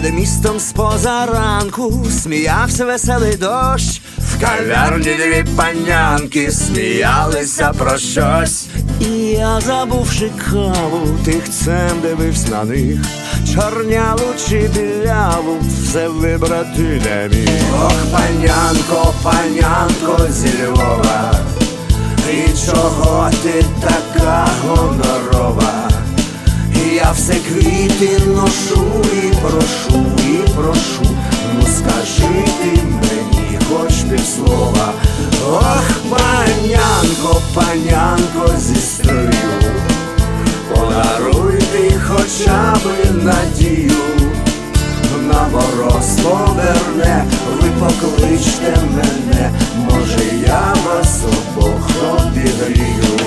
Над містом споза ранку сміявся веселий дощ. В кав'ярні дві панянки сміялися про щось. І я, забувши каву, тихцем дивився на них. Чорняву чи біляву все вибрати не міг. Ох, панянко, панянко зі Львова, і чого ти така гонорова? Я все квіти ношу і прошу, ну скажи ти мені хоч півслова. Ох, панянко, панянко зі строю, подаруй ти хоча б надію. На мороз поверне, ви покличте мене, може я вас обох обігрію.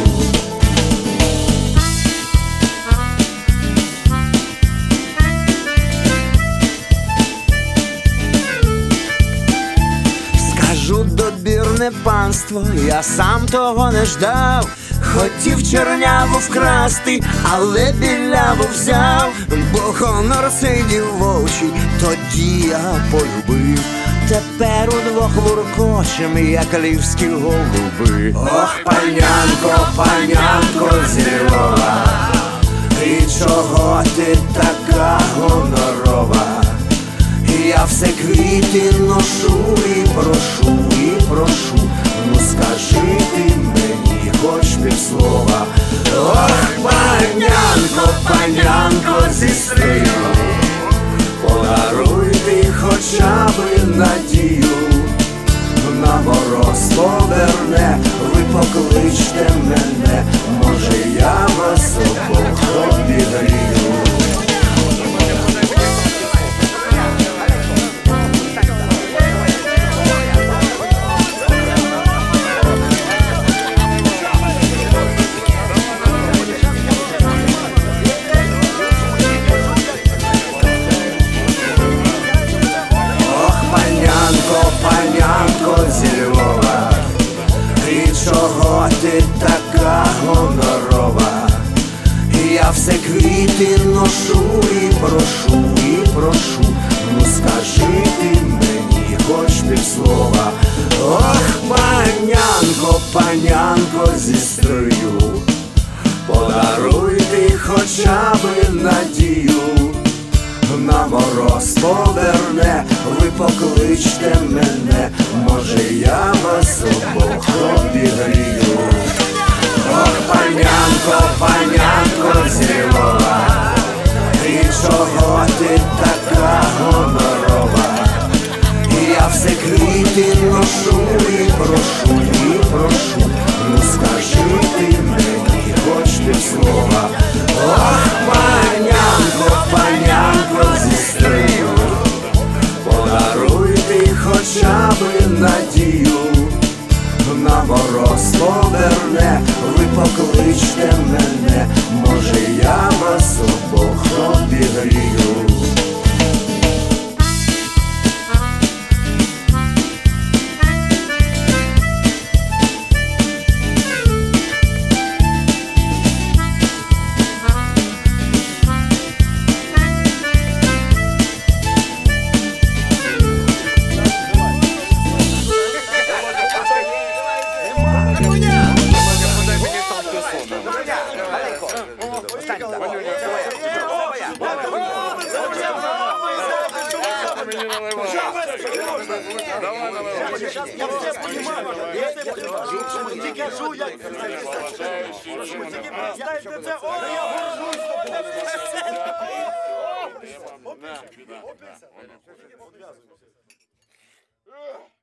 Скажу, добірне панство, я сам того не ждав. Хотів чорняву вкрасти, але біляву взяв. Бо гонор сидів в очі, тоді я полюбив. Тепер удвох воркочем, як львівські голуби. Ох, панянко, панянко зі Львова, і чого ти така гонорова? Я все квіти ношу і прошу, ну скажи ти мені хоч півслова. Ох, панянко, панянко зі стрию, подаруй ти хоча б надію. На мороз поверне, ви покличте мене, може я вас обох обігрію. Панянко зі Львова, і чого ти така гонорова? Я все квіти ношу і прошу, ну скажи ти мені хоч півслова. Ох, панянко, панянко зі стрию, подаруй ти хоча б надію. На мороз поверне, ви покличте мене, може я вас обох обігрію. Ох, панянко, панянко зі Львова, і чого ти така гонорова? Я все квіти ношу і прошу, ну скажи ти мені хоч півслова. Ох, панянко, панянко зі стрию, подаруй ти хоча б надію. На мороз поверне, ви покличте мене, може я вас обох обігрію. Я все понимаю. Тільки кажу, як це. О, я горжусь.